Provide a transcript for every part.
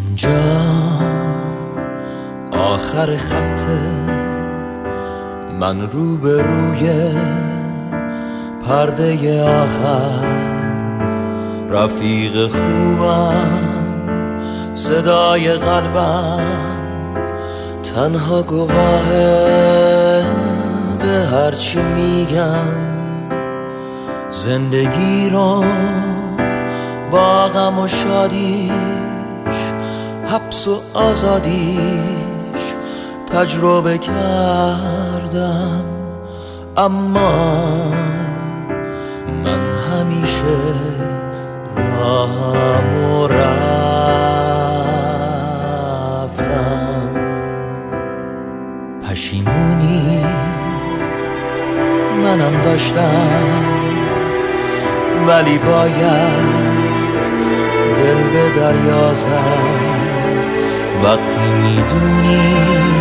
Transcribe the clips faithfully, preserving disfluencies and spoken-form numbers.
اینجا آخر خطه، من رو به روی پرده آخر، رفیق خوبم صدای قلبم، تنها گواهه به هرچی میگم، زندگی رو با غم و شادیش، حبس و آزادیش تجربه کردم، اما من همیشه راهمو رفتم. پشیمونی منم داشتم، ولی باید دل به دریا زد. وقتی میدونی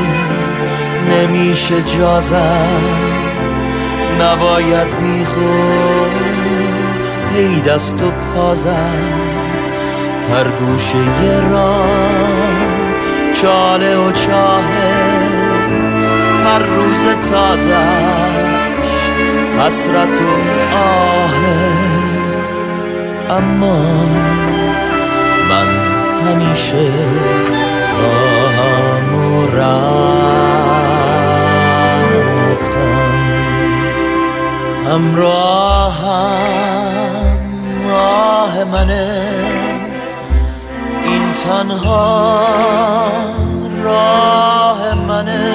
نمیشه جا زد، نباید بی خود هی دست و پا زد. هر گوشه یه راه چاله و چاهه، هر روز تازه‌اش حسرت و آهه، اما من همیشه راهمو رفتم. همراهم راه منه، این تنها راه منه،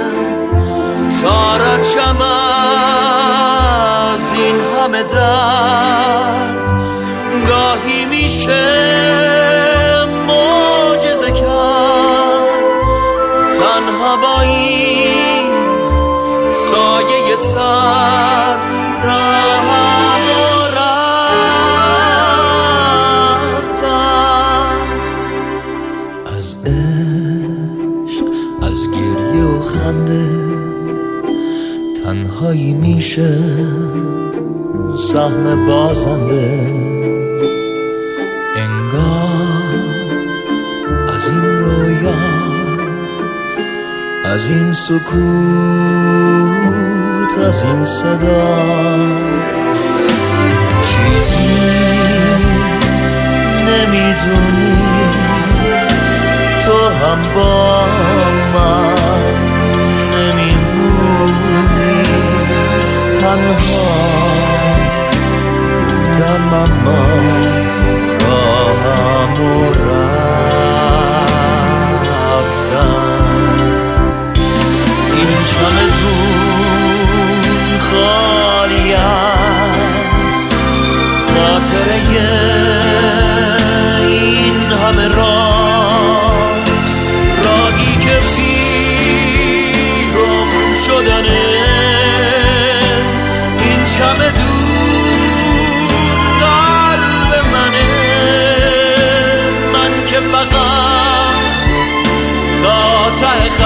تا رچم از این همه درد. گاهی میشه معجزه کرد، تنها با این سایه سر راهمو رفتم. از عشق، از گریه و خنده، تنهایی میشه سهم بازنده. انگار از این رویا، از این سکوت، از این صدا چیزی نمیدونی، تو هم با من نمیمونی. تنها بودم اما راهمو رفتم. این چمدون خالی است، خاطره این همه راه، راهی که بیگم شدنه. این چمدون قلب منه، من که فقط تا ته